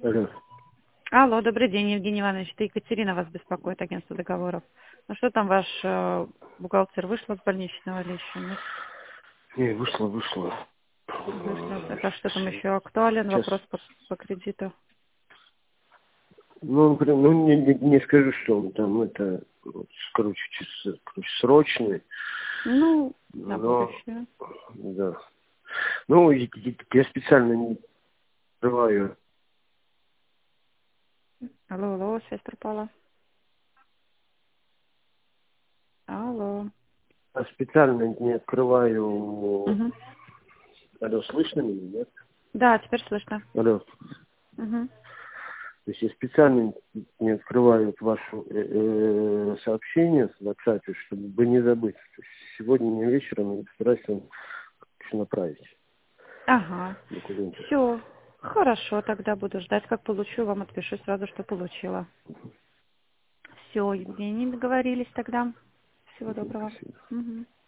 Алло. Алло, добрый день, Евгений Иванович. Это Екатерина вас беспокоит, агентство договоров. Ну что там, ваш бухгалтер вышла с больничного или еще нет? Не, вышла. Вышла. Так, а что там еще актуален Сейчас. вопрос по кредиту? Ну, не скажу, что он там короче, срочный. Ну, на Но, будущее. да. Ну, я специально не открываю. Алло, связь пропала. Алло. Я специально не открываю. Угу. Алло, слышно меня, нет? Да, теперь слышно. Алло. Угу. То есть я специально не открываю ваши сообщения в WhatsApp, чтобы не забыть. То есть сегодня вечером я постараюсь вам еще направить Ага. документы. Все. Хорошо, тогда буду ждать, как получу, вам отпишу сразу, что получила. Все, Евгений, договорились тогда. Всего доброго. Спасибо. Угу.